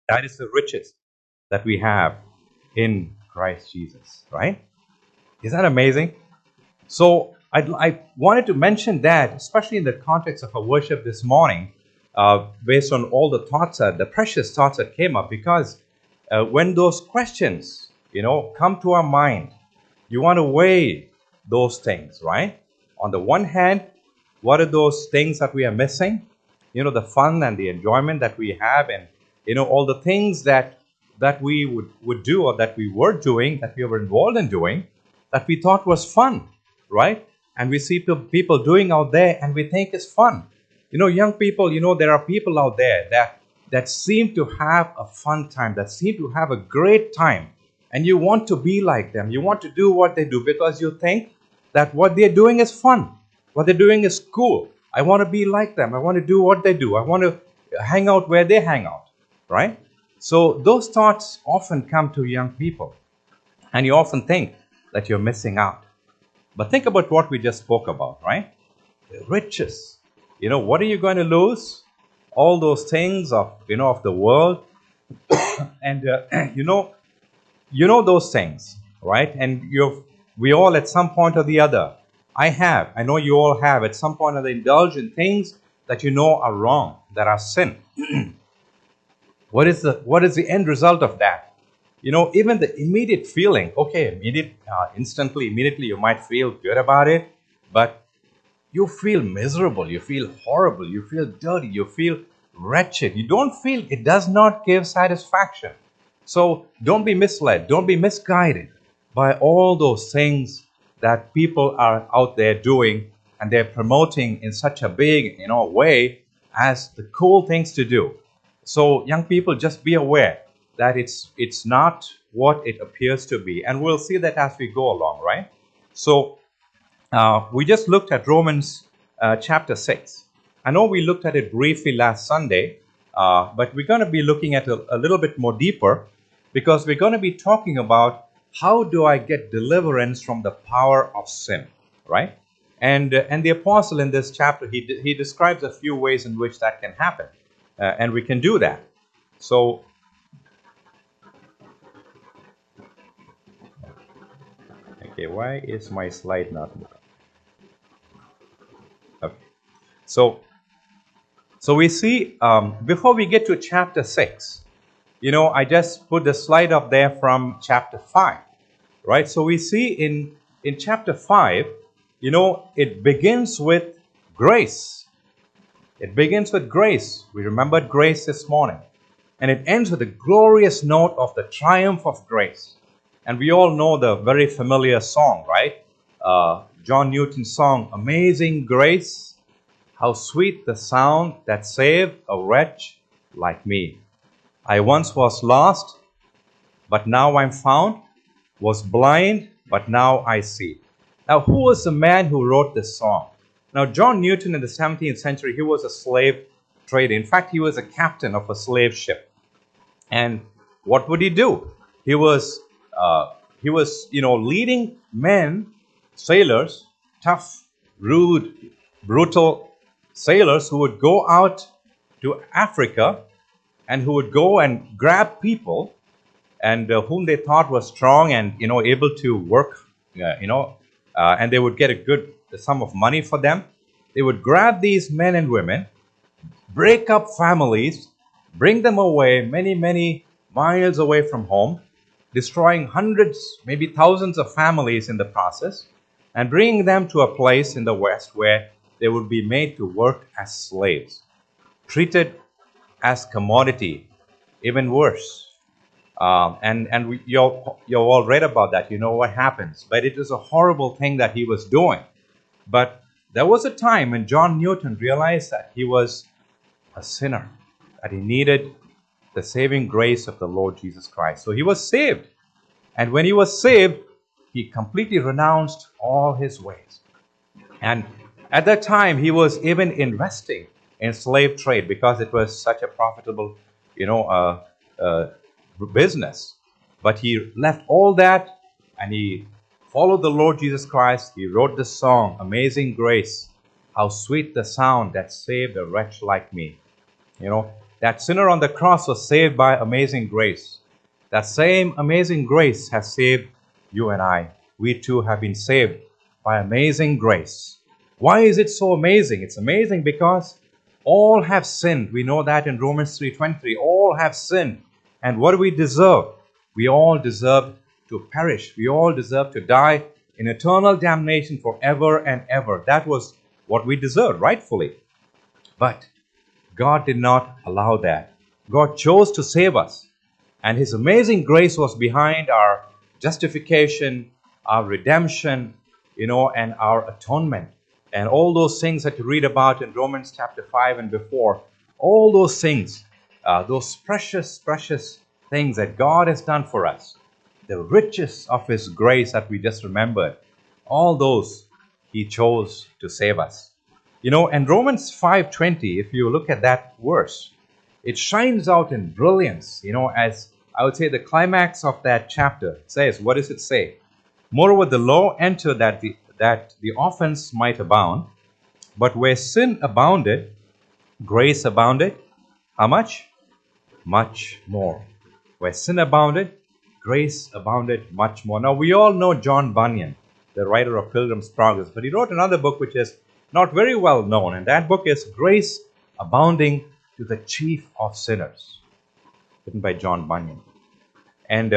That is the riches that we have in Christ Jesus, right? Is that amazing? So I wanted to mention that, especially in the context of our worship this morning, based on all the thoughts, the precious thoughts that came up, because when those questions, come to our mind, you want to weigh those things, right? On the one hand, what are those things that we are missing? The fun and the enjoyment that we have, and all the things that we would do, or that we were doing, that we were involved in doing, that we thought was fun, right? And we see people doing out there, and we think it's fun. Young people, there are people out there that seem to have a fun time, that seem to have a great time, and you want to be like them. You want to do what they do because you think that what they're doing is fun, what they're doing is cool. I want to be like them. I want to do what they do. I want to hang out where they hang out, right? So those thoughts often come to young people, and you often think that you're missing out. But think about what we just spoke about, right? Riches. What are you going to lose? All those things of the world, and those things, right? And we all at some point or the other, I know you all have at some point or the indulged in things that are wrong, that are sin. What is the end result of that? Even the immediate feeling, okay, immediately you might feel good about it, but you feel miserable, you feel horrible, you feel dirty, you feel wretched. You don't feel, it does not give satisfaction. So don't be misled, don't be misguided by all those things that people are out there doing, and they're promoting in such a big way as the cool things to do. So young people, just be aware that it's not what it appears to be, and we'll see that as we go along, right? So we just looked at Romans chapter 6. I know we looked at it briefly last Sunday, but we're going to be looking at a little bit more deeper, because we're going to be talking about how do I get deliverance from the power of sin, right? And the apostle in this chapter, he describes a few ways in which that can happen, and we can do that. So, okay, why is my slide not moving? Okay. So we see, before we get to chapter 6, I just put the slide up there from chapter 5, right? So we see in chapter 5, it begins with grace. It begins with grace. We remembered grace this morning. And it ends with a glorious note of the triumph of grace. And we all know the very familiar song, right? John Newton's song, Amazing Grace. How sweet the sound that saved a wretch like me. I once was lost, but now I'm found, was blind, but now I see. Now, who was the man who wrote this song? Now, John Newton in the 17th century, he was a slave trader. In fact, he was a captain of a slave ship. And what would he do? He was, leading men, sailors, tough, rude, brutal sailors who would go out to Africa and who would go and grab people and whom they thought was strong and able to work, and they would get a good sum of money for them. They would grab these men and women, break up families, bring them away many miles away from home, destroying hundreds, maybe thousands of families in the process, and bringing them to a place in the West where they would be made to work as slaves, treated as commodity, even worse. You've all read about that. You know what happens. But it is a horrible thing that he was doing. But there was a time when John Newton realized that he was a sinner, that he needed the saving grace of the Lord Jesus Christ. So he was saved. And when he was saved, he completely renounced all his ways. And at that time, he was even investing in slave trade because it was such a profitable, business. But he left all that and he followed the Lord Jesus Christ. He wrote this song, Amazing Grace. How sweet the sound that saved a wretch like me. That sinner on the cross was saved by amazing grace. That same amazing grace has saved you and I. We too have been saved by amazing grace. Why is it so amazing? It's amazing because all have sinned. We know that in Romans 3:23. All have sinned. And what do we deserve? We all deserve to perish. We all deserve to die in eternal damnation forever and ever. That was what we deserved, rightfully. But God did not allow that. God chose to save us. And His amazing grace was behind our justification, our redemption, and our atonement. And all those things that you read about in Romans chapter 5 and before, all those things, those precious, precious things that God has done for us, the riches of His grace that we just remembered, all those He chose to save us. And Romans 5:20, if you look at that verse, it shines out in brilliance, as I would say the climax of that chapter. It says, what does it say? Moreover, the law entered that the offense might abound, but where sin abounded, grace abounded. How much? Much more. Where sin abounded, grace abounded much more. Now, we all know John Bunyan, the writer of Pilgrim's Progress, but he wrote another book which is not very well known, and that book is Grace Abounding to the Chief of Sinners, written by John Bunyan. And,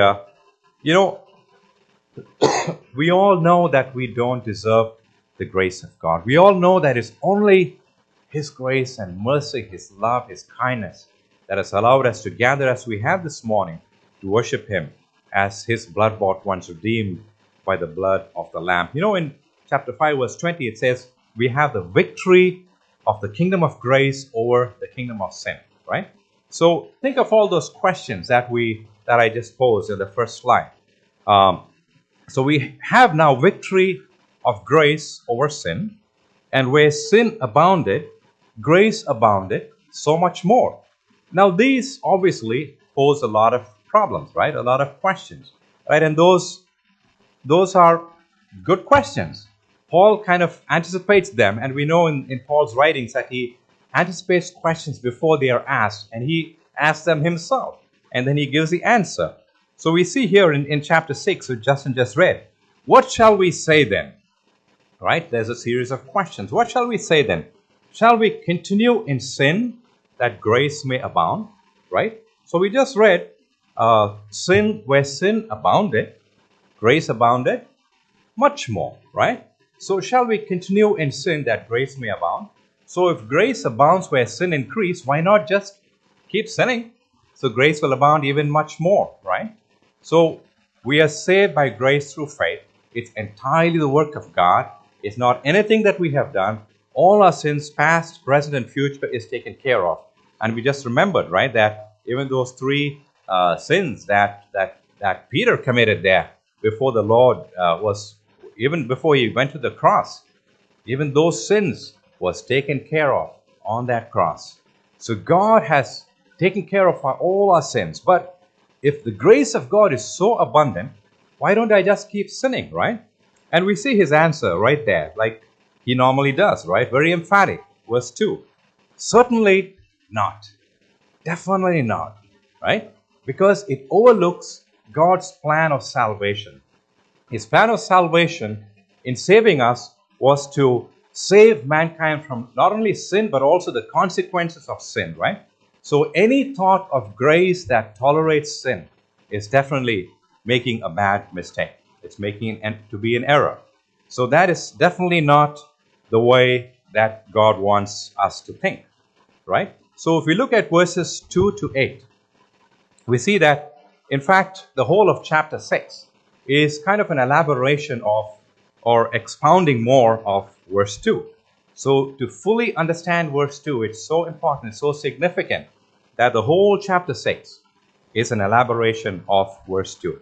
we all know that we don't deserve the grace of God. We all know that it's only His grace and mercy, His love, His kindness that has allowed us to gather as we have this morning to worship Him as His blood-bought ones, redeemed by the blood of the Lamb. In chapter 5, verse 20, it says, we have the victory of the kingdom of grace over the kingdom of sin, right? So think of all those questions that I just posed in the first slide. So we have now victory of grace over sin, and where sin abounded, grace abounded so much more. Now these obviously pose a lot of problems, right? A lot of questions, right? And those are good questions. Paul kind of anticipates them, and we know in Paul's writings that he anticipates questions before they are asked, and he asks them himself, and then he gives the answer. So we see here in chapter 6, which Justin just read, what shall we say then? Right? There's a series of questions. What shall we say then? Shall we continue in sin that grace may abound? Right? So we just read, sin, where sin abounded, grace abounded much more, right? So shall we continue in sin that grace may abound? So if grace abounds where sin increased, why not just keep sinning? So grace will abound even much more, right? So we are saved by grace through faith. It's entirely the work of God. It's not anything that we have done. All our sins, past, present, and future, is taken care of. And we just remembered, right, that even those three sins that Peter committed there before the Lord even before he went to the cross, even those sins was taken care of on that cross. So God has taken care of all our sins. But if the grace of God is so abundant, why don't I just keep sinning, right? And we see his answer right there, like he normally does, right? Very emphatic. Verse 2. Certainly not. Definitely not, right? Because it overlooks God's plan of salvation. His plan of salvation in saving us was to save mankind from not only sin, but also the consequences of sin, right? So any thought of grace that tolerates sin is definitely making a bad mistake. It's making it to be an error. So that is definitely not the way that God wants us to think, right? So if we look at verses 2 to 8, we see that, in fact, the whole of chapter 6 is kind of an elaboration of or expounding more of verse 2. So to fully understand verse 2, it's so important, it's so significant that the whole chapter 6 is an elaboration of verse 2.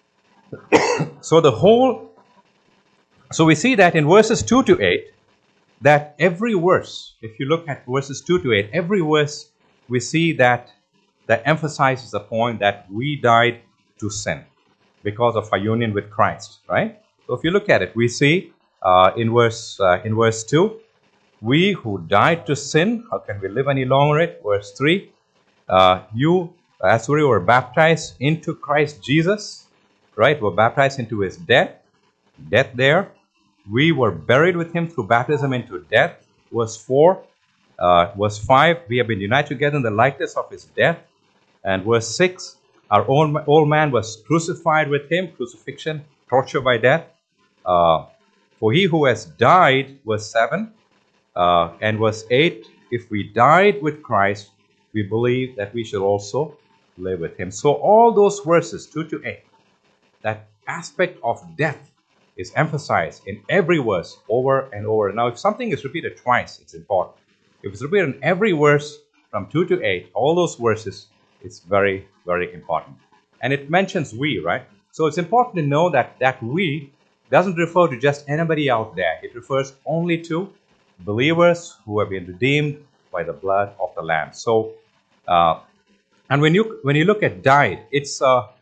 So we see that in verses 2 to 8, that every verse, if you look at verses 2 to 8, every verse we see that emphasizes the point that we died to sin because of our union with Christ, right? So if you look at it, we see in verse 2, we who died to sin, how can we live any longer? Verse 3, You, as we were baptized into Christ Jesus, right? Were baptized into his death there. We were buried with him through baptism into death. Verse 4. Verse 5, we have been united together in the likeness of his death. And verse 6, our old man was crucified with him, crucifixion, torture by death. For he who has died, verse 7, and verse 8, if we died with Christ, we believe that we should also live with him. So all those verses, 2 to 8, that aspect of death is emphasized in every verse over and over. Now, if something is repeated twice, it's important. If it's repeated in every verse from 2 to 8, all those verses, it's very, very important. And it mentions we, right? So it's important to know that that we doesn't refer to just anybody out there. It refers only to believers who have been redeemed by the blood of the Lamb. So, and when you look at died, it's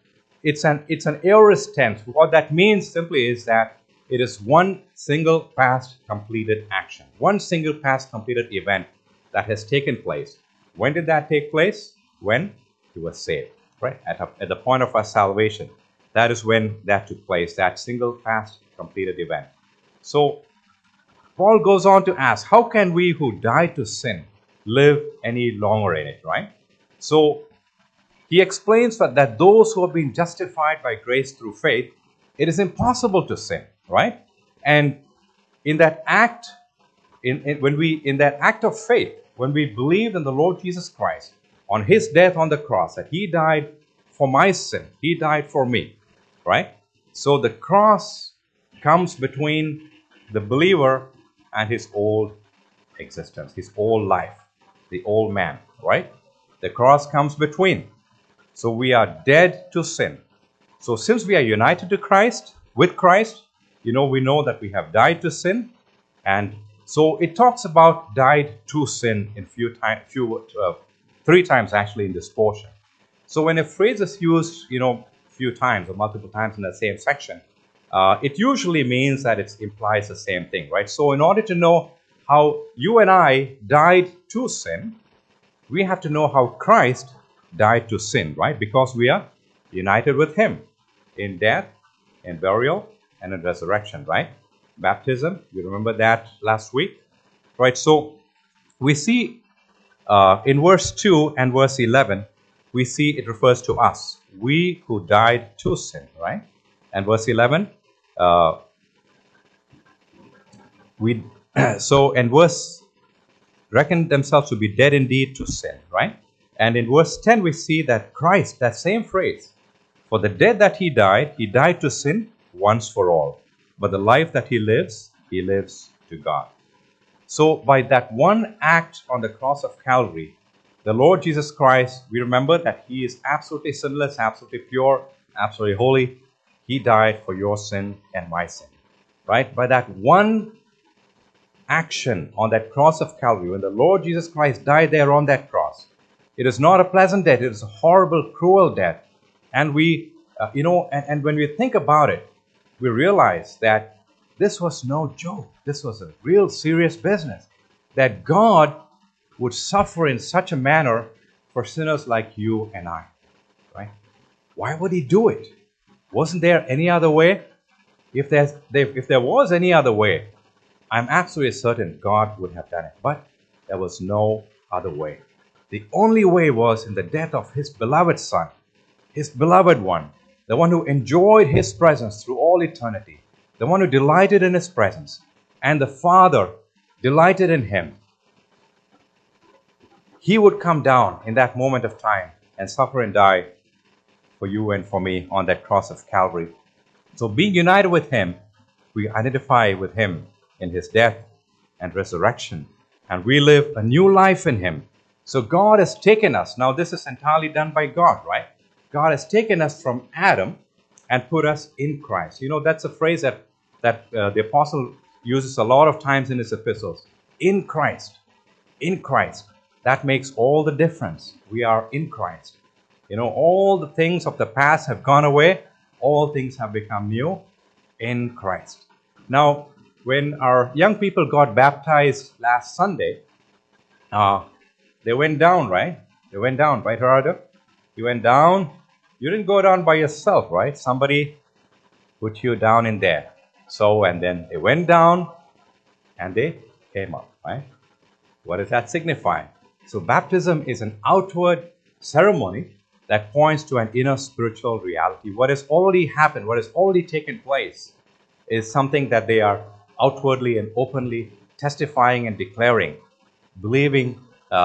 an aorist tense. What that means simply is that it is one single past completed action, one single past completed event that has taken place. When did that take place? When he was saved, right? At the point of our salvation. That is when that took place, that single past completed event. So Paul goes on to ask, how can we who died to sin live any longer in it, right? So he explains that those who have been justified by grace through faith, it is impossible to sin, right? And in that act, in that act of faith, when we believe in the Lord Jesus Christ, on his death on the cross, that he died for my sin, he died for me, right? So the cross comes between the believer and his old existence, his old life, the old man, right? The cross comes between. So we are dead to sin. So since we are united to Christ, with Christ, we know that we have died to sin. And so it talks about died to sin in three times actually in this portion. So when a phrase is used, few times or multiple times in the same section, it usually means that it implies the same thing, right? So in order to know how you and I died to sin, we have to know how Christ died to sin, right? Because we are united with him in death, in burial, and in resurrection, right? Baptism, you remember that last week, right? So we see in verse 2 and verse 11, we see it refers to us, we who died to sin, right? And verse 11, and verse reckon themselves to be dead indeed to sin, right? And in verse 10, we see that Christ, that same phrase, for the death that he died to sin once for all. But the life that he lives to God. So by that one act on the cross of Calvary, the Lord Jesus Christ, we remember that he is absolutely sinless, absolutely pure, absolutely holy. He died for your sin and my sin, right? By that one action on that cross of Calvary, when the Lord Jesus Christ died there on that cross, it is not a pleasant death, it is a horrible, cruel death. And we, and when we think about it, we realize that this was no joke. This was a real serious business. That God would suffer in such a manner for sinners like you and I, right? Why would he do it? Wasn't there any other way? If there was any other way, I'm absolutely certain God would have done it. But there was no other way. The only way was in the death of his beloved Son, his beloved one, the one who enjoyed his presence through all eternity, the one who delighted in his presence, and the Father delighted in him. He would come down in that moment of time and suffer and die for you and for me on that cross of Calvary. So being united with him, we identify with him in his death and resurrection, and we live a new life in him. So God has taken us. Now this is entirely done by God, right? God has taken us from Adam and put us in Christ. That's a phrase that the apostle uses a lot of times in his epistles. In Christ. In Christ. That makes all the difference. We are in Christ. All the things of the past have gone away. All things have become new in Christ. Now, when our young people got baptized last Sunday, they went down, right? You went down, right, Gerardo? You went down. You didn't go down by yourself, right? Somebody put you down in there. So, and then they went down and they came up, right? What does that signify? So, baptism is an outward ceremony that points to an inner spiritual reality. What has already happened, what has already taken place, is something that they are outwardly and openly testifying and declaring, believing,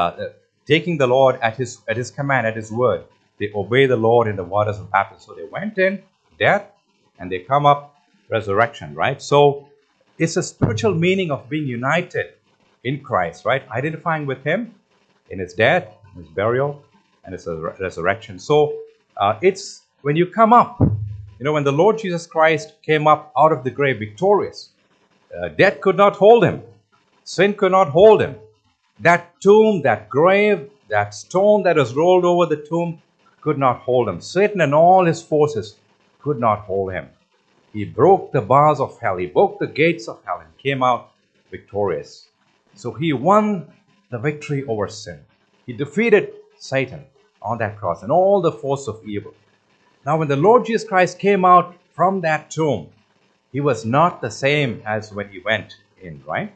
taking the Lord at his command, at his word. They obey the Lord in the waters of baptism. So they went in death and they come up resurrection, right? So it's a spiritual meaning of being united in Christ, right? Identifying with him in his death, his burial, and his resurrection. So it's when you come up, when the Lord Jesus Christ came up out of the grave victorious, death could not hold him. Sin could not hold him. That tomb, that grave, that stone that was rolled over the tomb could not hold him. Satan and all his forces could not hold him. He broke the bars of hell. He broke the gates of hell and came out victorious. So he won the victory over sin. He defeated Satan on that cross and all the force of evil. Now, when the Lord Jesus Christ came out from that tomb, he was not the same as when he went in, right?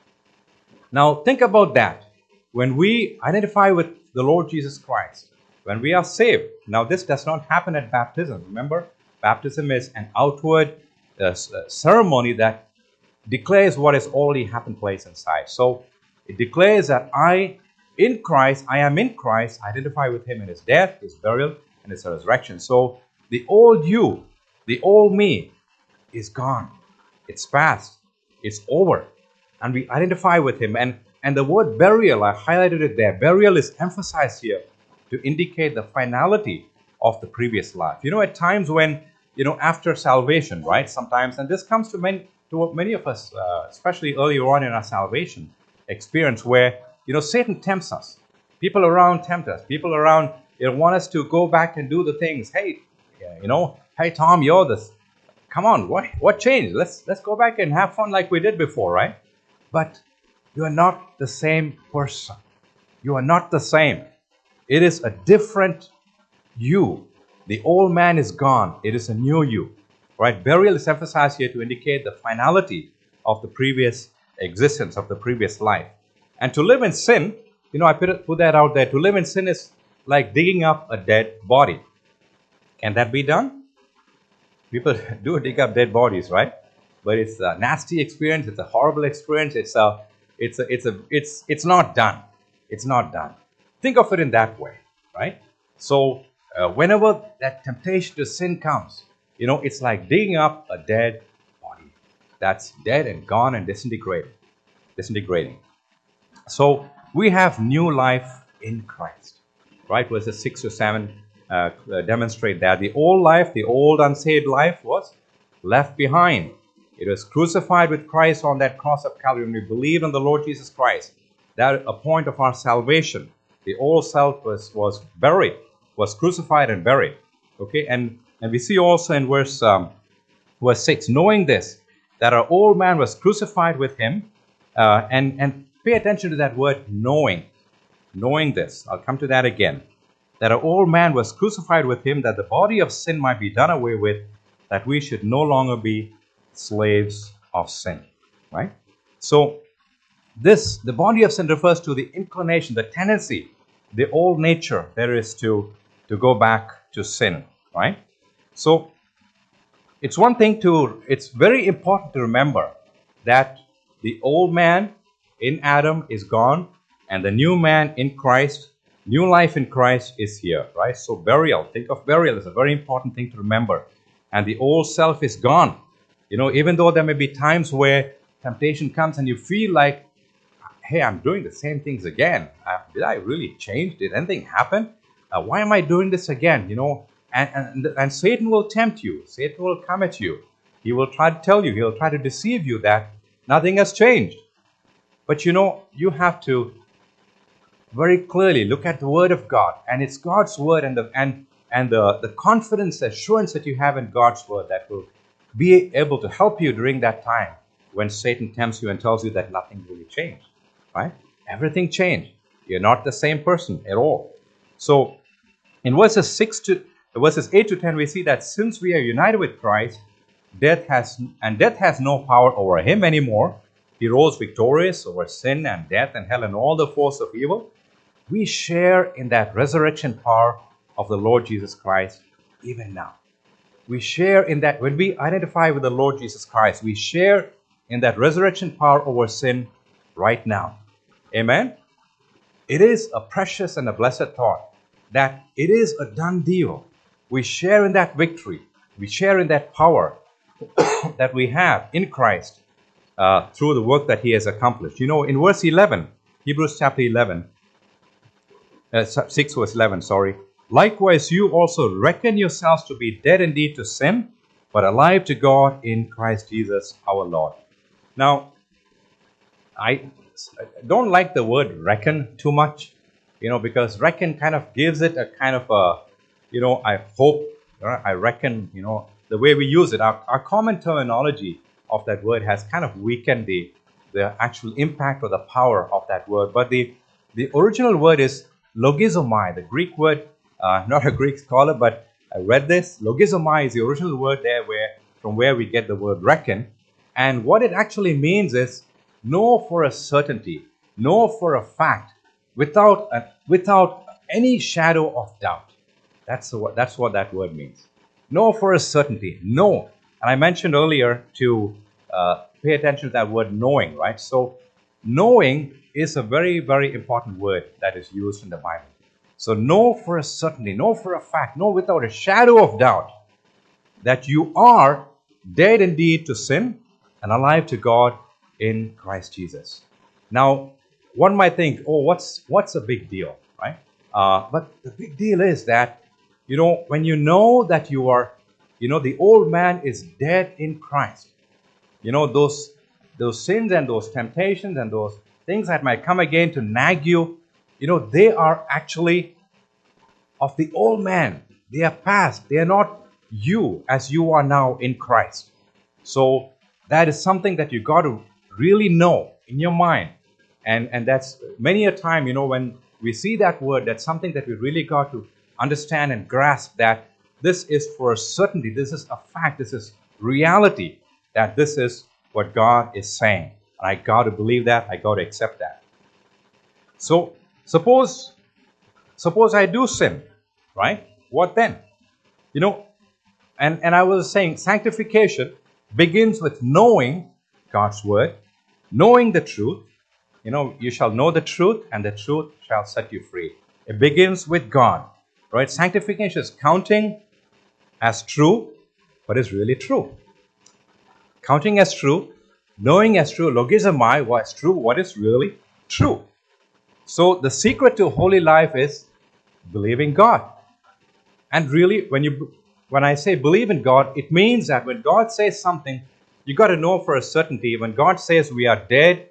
Now, think about that. When we identify with the Lord Jesus Christ, when we are saved, now this does not happen at baptism. Remember, baptism is an outward ceremony that declares what has already happened place inside. So it declares that I am in Christ, identify with him in his death, his burial, and his resurrection. So the old you, the old me is gone. It's past. It's over. And we identify with him. And the word burial, I highlighted it there. Burial is emphasized here to indicate the finality of the previous life. At times when, after salvation, right? Sometimes, and this comes to many of us, especially earlier on in our salvation experience, where, Satan tempts us. People around tempt us. People around, want us to go back and do the things. Hey, hey, Tom, you're this. Come on, what changed? Let's go back and have fun like we did before, right? But you are not the same person. You are not the same. It is a different you. The old man is gone. It is a new you. Right? Burial is emphasized here to indicate the finality of the previous existence, of the previous life. And to live in sin, I put that out there. To live in sin is like digging up a dead body. Can that be done? People do dig up dead bodies, right? But it's a nasty experience. It's a horrible experience. It's not done. It's not done. Think of it in that way, right? So whenever that temptation to sin comes, it's like digging up a dead body that's dead and gone and disintegrating. So we have new life in Christ, right? Verses 6 to 7 demonstrate that the old life, the old unsaved life, was left behind. It was crucified with Christ on that cross of Calvary. When we believe in the Lord Jesus Christ, that a point of our salvation, the old self was buried, was crucified and buried. Okay, and we see also in verse 6, knowing this, that our old man was crucified with him, and pay attention to that word knowing this. I'll come to that again. That our old man was crucified with him, that the body of sin might be done away with, that we should no longer be slaves of sin, right? So the body of sin refers to the inclination, the tendency, the old nature there is to go back to sin, right? So it's very important to remember that the old man in Adam is gone and the new man in Christ, new life in Christ is here, right? So think of burial as a very important thing to remember. And the old self is gone. Even though there may be times where temptation comes and you feel like, hey, I'm doing the same things again. Did I really change? Did anything happen? Why am I doing this again? And Satan will tempt you. Satan will come at you. He will try to tell you. He will try to deceive you that nothing has changed. But you have to very clearly look at the Word of God, and it's God's Word and the confidence, the assurance that you have in God's Word that will be able to help you during that time when Satan tempts you and tells you that nothing really changed, right? Everything changed. You're not the same person at all. So in verses 8 to 10, we see that since we are united with Christ, death has no power over him anymore. He rose victorious over sin and death and hell and all the force of evil. We share in that resurrection power of the Lord Jesus Christ even now. We share in that when we identify with the Lord Jesus Christ, we share in that resurrection power over sin right now. Amen. It is a precious and a blessed thought that it is a done deal. We share in that victory. We share in that power that we have in Christ through the work that he has accomplished. You know, in verse 11, Hebrews chapter 11, 6 verse 11, sorry. Likewise, you also reckon yourselves to be dead indeed to sin, but alive to God in Christ Jesus our Lord. Now, I don't like the word reckon too much, because reckon kind of gives it a kind of a, I hope, I reckon, the way we use it, our common terminology of that word has kind of weakened the actual impact or the power of that word. But the original word is logizomai, the Greek word, not a Greek scholar, but I read this. Logizomai is the original word there from where we get the word reckon. And what it actually means is know for a certainty, know for a fact, without any shadow of doubt. That's what that word means. Know for a certainty, know. And I mentioned earlier to pay attention to that word knowing, right? So knowing is a very, very important word that is used in the Bible. So know for a certainty, know for a fact, know without a shadow of doubt that you are dead indeed to sin and alive to God in Christ Jesus. Now, one might think, oh, what's a big deal, right? But the big deal is that, when you know that you are, the old man is dead in Christ. Those sins and those temptations and those things that might come again to nag you, they are actually of the old man. They are past. They are not you as you are now in Christ. So that is something that you got to really know in your mind. And that's many a time, when we see that word, that's something that we really got to understand and grasp, that this is for a certainty. This is a fact. This is reality, that this is what God is saying. And I got to believe that. I got to accept that. So suppose I do sin, right? What then? And I was saying sanctification begins with knowing God's word, knowing the truth. You shall know the truth, and the truth shall set you free. It begins with God, right? Sanctification is counting as true what is really true. Counting as true, knowing as true, logizomai, what is true, what is really true. So the secret to holy life is believing God. And really, when I say believe in God, it means that when God says something, you got to know for a certainty. When God says we are dead,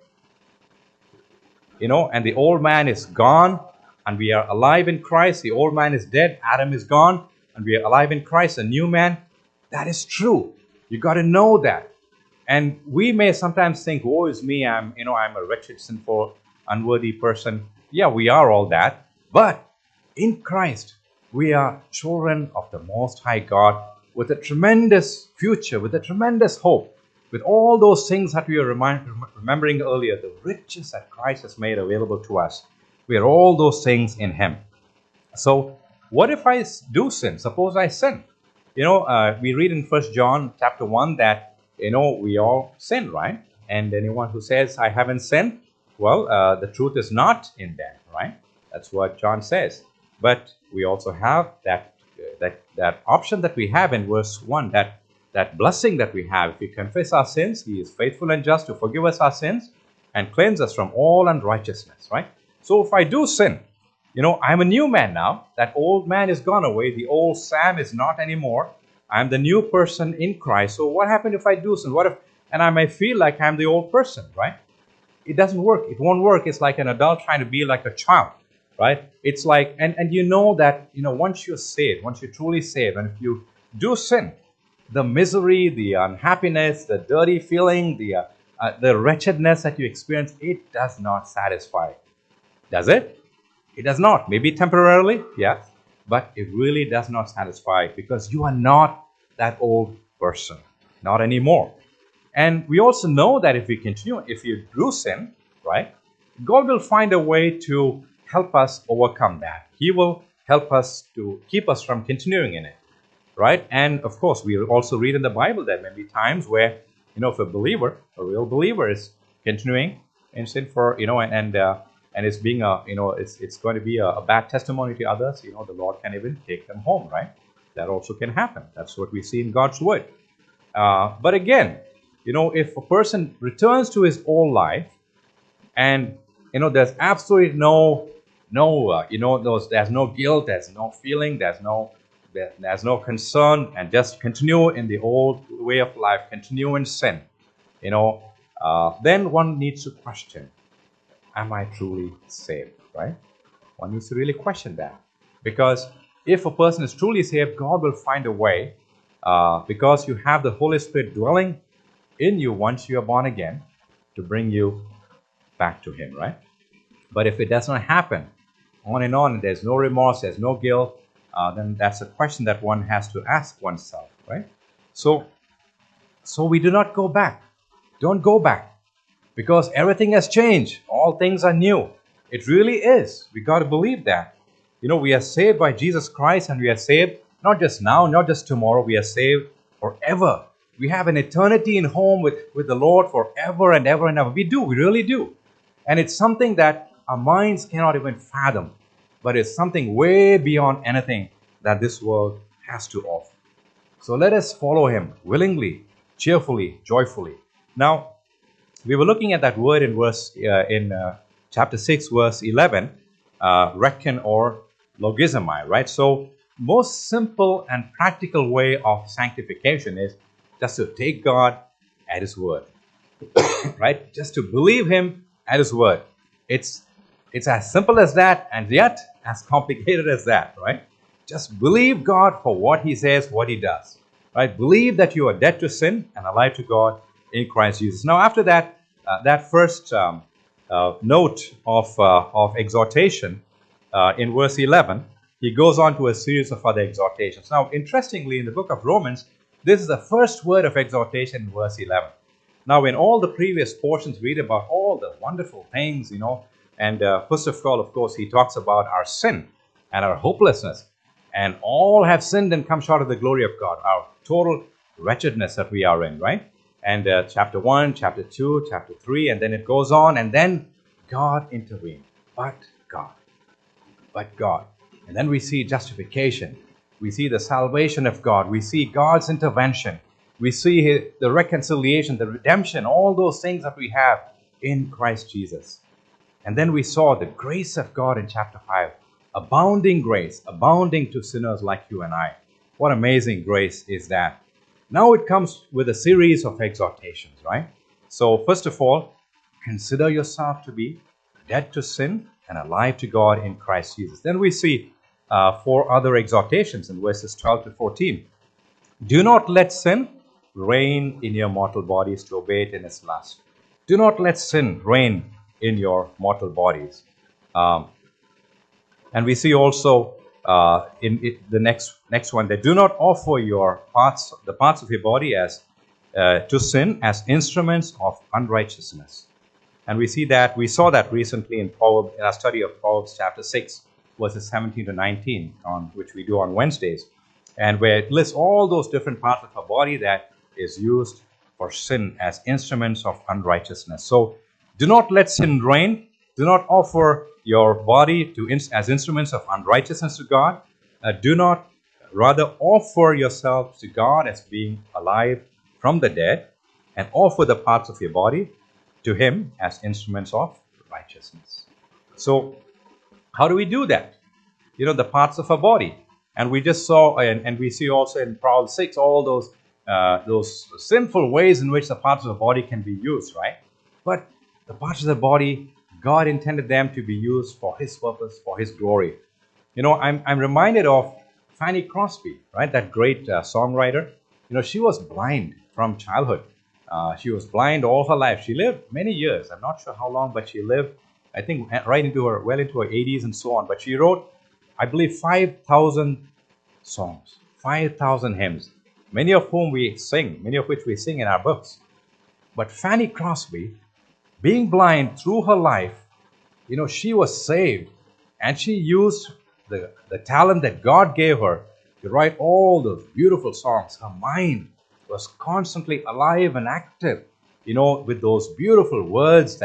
and the old man is gone, and we are alive in Christ. The old man is dead, Adam is gone, and we are alive in Christ, a new man. That is true. You got to know that. And we may sometimes think, woe is me, I'm a wretched, sinful, unworthy person. Yeah, we are all that. But in Christ, we are children of the Most High God with a tremendous future, with a tremendous hope. With all those things that we were remembering earlier, the riches that Christ has made available to us, we are all those things in Him. So, what if I do sin? Suppose I sin. We read in 1 John chapter 1 that, we all sin, right? And anyone who says, I haven't sinned, well, the truth is not in them, right? That's what John says. But we also have that option that we have in verse 1, that blessing that we have. If we confess our sins, He is faithful and just to forgive us our sins and cleanse us from all unrighteousness, right? So if I do sin, I'm a new man now. That old man is gone away. The old Sam is not anymore. I'm the new person in Christ. So what happens if I do sin? And I may feel like I'm the old person, right? It doesn't work. It won't work. It's like an adult trying to be like a child, right? It's like, and that, once you're saved, once you're truly saved, and if you do sin, the misery, the unhappiness, the dirty feeling, the wretchedness that you experience, it does not satisfy. Does it? It does not. Maybe temporarily, yes, but it really does not satisfy because you are not that old person, not anymore. And we also know that if we continue, if you do sin, right, God will find a way to help us overcome that. He will help us to keep us from continuing in it, right? And of course, we also read in the Bible that maybe times where, if a believer, a real believer, is continuing in sin for, and it's being it's going to be a bad testimony to others. The Lord can even take them home, right? That also can happen. That's what we see in God's word. But again, if a person returns to his old life, and there's absolutely there's no guilt, there's no feeling, there's no concern, and just continue in the old way of life, continue in sin, then one needs to question, am I truly saved, right? One needs to really question that, because if a person is truly saved, God will find a way, because you have the Holy Spirit dwelling in you once you are born again, to bring you back to Him, right? But if it does not happen, on and on, there's no remorse, there's no guilt, then that's a question that one has to ask oneself, right? So we do not go back. Don't go back, because everything has changed. All things are new. It really is. We got to believe that. We are saved by Jesus Christ, and we are saved not just now, not just tomorrow. We are saved forever. We have an eternity in home with the Lord forever and ever and ever. We do. We really do. And it's something that our minds cannot even fathom, but it's something way beyond anything that this world has to offer. So let us follow Him willingly, cheerfully, joyfully. Now, we were looking at that word in chapter 6, verse 11, reckon or logizomai, right? So most simple and practical way of sanctification is just to take God at His word, right? Just to believe Him at His word. It's as simple as that, and yet as complicated as that, right? Just believe God for what He says, what He does, right? Believe that you are dead to sin and alive to God in Christ Jesus. Now, after that, that first note of exhortation in verse 11, he goes on to a series of other exhortations. Now, interestingly, in the book of Romans, this is the first word of exhortation in verse 11. Now, in all the previous portions, read about all the wonderful things, and first of all, of course, he talks about our sin and our hopelessness, and all have sinned and come short of the glory of God, our total wretchedness that we are in, right? And chapter 1, chapter 2, chapter 3, and then it goes on, and then God intervened. But God. And then we see justification. We see the salvation of God. We see God's intervention. We see the reconciliation, the redemption, all those things that we have in Christ Jesus. And then we saw the grace of God in chapter 5. Abounding grace, abounding to sinners like you and I. What amazing grace is that. Now it comes with a series of exhortations, right? So first of all, consider yourself to be dead to sin and alive to God in Christ Jesus. Then we see 4 other exhortations in verses 12 to 14. Do not let sin reign in your mortal bodies to obey it in its lust. Do not let sin reign in your mortal bodies. And we see also the next one, that do not offer the parts of your body as to sin as instruments of unrighteousness. And we saw that recently in our study of Proverbs chapter 6, verses 17 to 19, on which we do on Wednesdays, and where it lists all those different parts of our body that is used for sin as instruments of unrighteousness. So do not let sin reign. Do not offer your body as instruments of unrighteousness to God. Do not rather offer yourselves to God as being alive from the dead, and offer the parts of your body to Him as instruments of righteousness. So how do we do that? The parts of our body. And we just saw, and we see also in Proverbs 6, all those sinful ways in which the parts of the body can be used, right? But the parts of the body, God intended them to be used for His purpose, for His glory. I'm reminded of Fanny Crosby, right? That great songwriter. She was blind from childhood. She was blind all her life. She lived many years. I'm not sure how long, but she lived I think right into her, well into her 80s and so on. But she wrote, I believe, 5,000 songs, 5,000 hymns, many of whom we sing, many of which we sing in our books. But Fanny Crosby, being blind through her life, she was saved, and she used the talent that God gave her to write all those beautiful songs. Her mind was constantly alive and active, with those beautiful words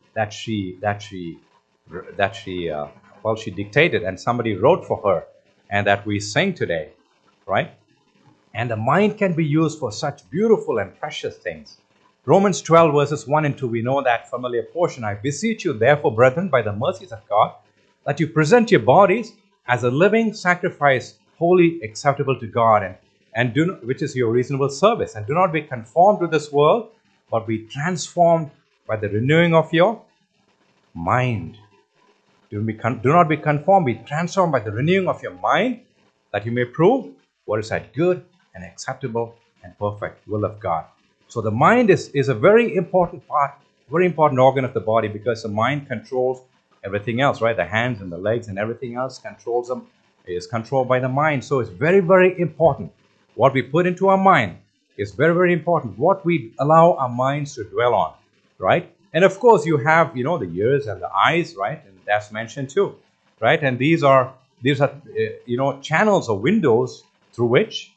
that she dictated and somebody wrote for her, and that we sing today, right? And the mind can be used for such beautiful and precious things. Romans 12 verses 1 and 2, we know that familiar portion. I beseech you, therefore, brethren, by the mercies of God, that you present your bodies as a living sacrifice, holy, acceptable to God, which is your reasonable service. And do not be conformed to this world, but be transformed by the renewing of your mind. Do not be conformed, be transformed by the renewing of your mind, that you may prove what is that good and acceptable and perfect will of God. So the mind is a very important part, very important organ of the body, because the mind controls everything else, right? The hands and the legs and everything else controls them, is controlled by the mind. So it's very, very important. What we put into our mind is very, very important. What we allow our minds to dwell on, right? And of course, you have, the ears and the eyes, right? And that's mentioned too, right? And these are channels or windows through which,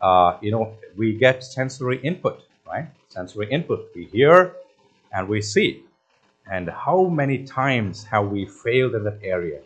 we get sensory input, right? Sensory input. We hear and we see. And how many times have we failed in that area?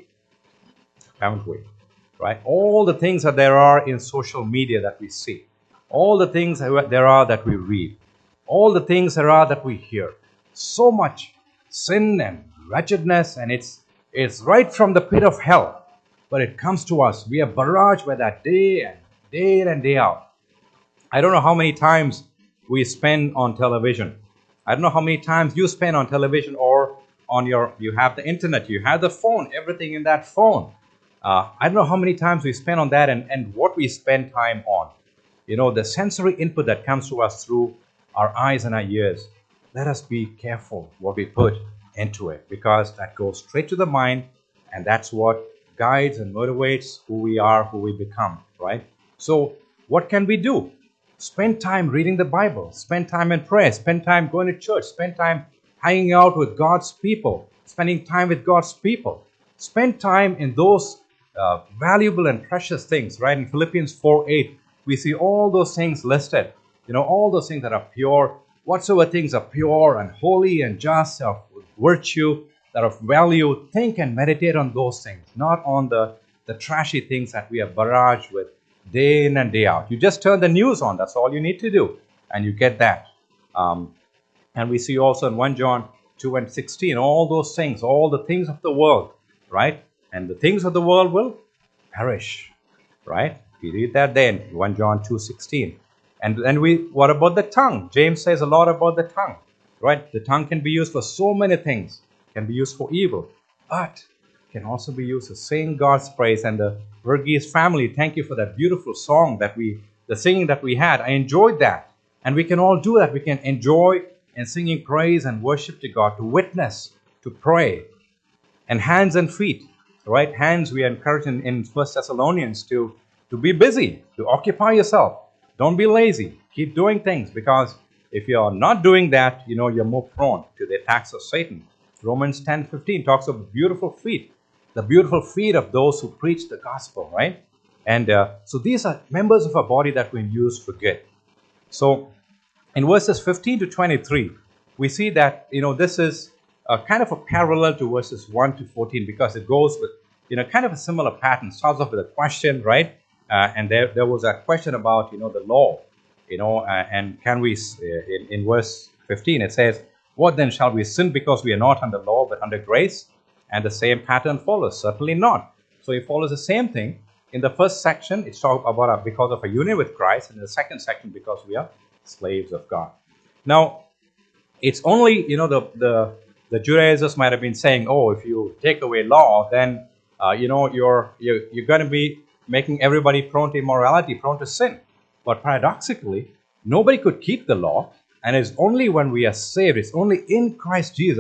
Haven't we? Right? All the things that there are in social media that we see, all the things that there are that we read, all the things there are that we hear, so much sin and wretchedness, and it's right from the pit of hell, but it comes to us. We are barraged by that day in and day out. I don't know how many times we spend on television. I don't know how many times you spend on television or you have the internet, you have the phone, everything in that phone. I don't know how many times we spend on that and what we spend time on. The sensory input that comes to us through our eyes and our ears. Let us be careful what we put into it, because that goes straight to the mind, and that's what guides and motivates who we are, who we become, right? So what can we do? Spend time reading the Bible, spend time in prayer, spend time going to church, spend time hanging out with God's people, spending time with God's people. Spend time in those valuable and precious things, right? In Philippians 4:8, we see all those things listed, all those things that are pure, whatsoever things are pure and holy and just, of virtue, that of value, think and meditate on those things, not on the trashy things that we are barraged with day in and day out. You just turn the news on, that's all you need to do, and you get that. And we see also in 1 John 2 and 16, all those things, all the things of the world, right? And the things of the world will perish, right? We read that then, 1 John 2:16. And then what about the tongue? James says a lot about the tongue, right? The tongue can be used for so many things. It can be used for evil, but can also be used to sing God's praise. And the Verghese family, thank you for that beautiful song the singing that we had. I enjoyed that. And we can all do that. We can enjoy in singing praise and worship to God, to witness, to pray. And hands and feet, right? Hands, we are encouraged in 1 Thessalonians to be busy, to occupy yourself. Don't be lazy. Keep doing things, because if you're not doing that, you're more prone to the attacks of Satan. Romans 10:15 talks of beautiful feet, the beautiful feet of those who preach the gospel, right? And so these are members of our body that we use for good. So in verses 15 to 23, we see that, this is kind of a parallel to verses 1 to 14, because it goes with, kind of a similar pattern. Starts off with a question, right? And there was a question about, the law, and can we, in verse 15, it says, what then, shall we sin because we are not under law but under grace? And the same pattern follows. Certainly not. So it follows the same thing. In the first section, it's talking about because of a union with Christ, and in the second section, because we are slaves of God. Now, it's only, the Judaizers might have been saying, oh, if you take away law, then, you're going to be making everybody prone to immorality, prone to sin. But paradoxically, nobody could keep the law, and it's only when we are saved, it's only in Christ Jesus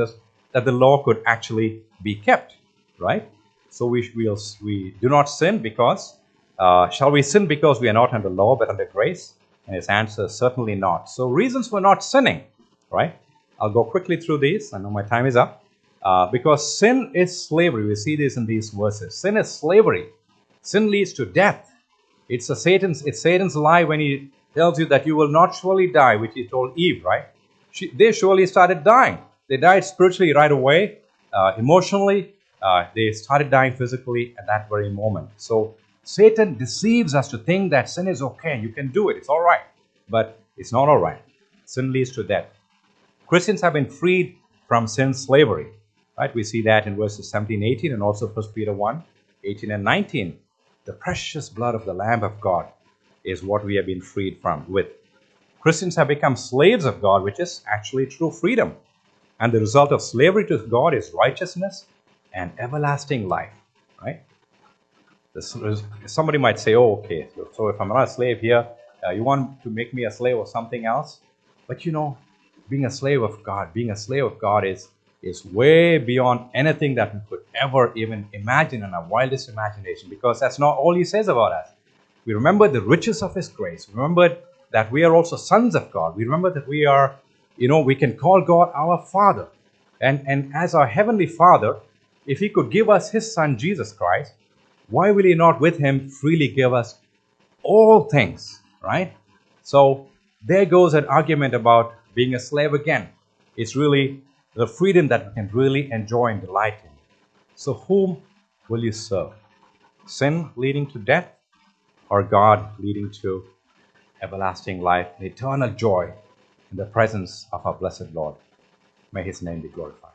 that the law could actually be kept, right? So we do not sin because, shall we sin because we are not under law but under grace? And his answer is certainly not. So reasons for not sinning, right? I'll go quickly through these. I know my time is up. Because sin is slavery. We see this in these verses. Sin is slavery. Sin leads to death. It's Satan's lie when he tells you that you will not surely die, which he told Eve, right? They surely started dying. They died spiritually right away, emotionally. They started dying physically at that very moment. So Satan deceives us to think that sin is okay. You can do it. It's all right. But it's not all right. Sin leads to death. Christians have been freed from sin's slavery. Right? We see that in verses 17, 18, and also 1 Peter 1, 18 and 19. The precious blood of the Lamb of God is what we have been freed from with. Christians have become slaves of God, which is actually true freedom. And the result of slavery to God is righteousness and everlasting life. Right? Somebody might say, oh, okay, so if I'm not a slave here, you want to make me a slave of something else? But you know, being a slave of God is way beyond anything that we could ever even imagine in our wildest imagination, because that's not all he says about us. We remember the riches of his grace. We remember that we are also sons of God. We remember that we are, we can call God our Father. And as our Heavenly Father, if he could give us his Son, Jesus Christ, why will he not with him freely give us all things, right? So there goes an argument about being a slave again. It's really the freedom that we can really enjoy and delight in. So whom will you serve? Sin leading to death, or God leading to everlasting life and eternal joy in the presence of our blessed Lord? May his name be glorified.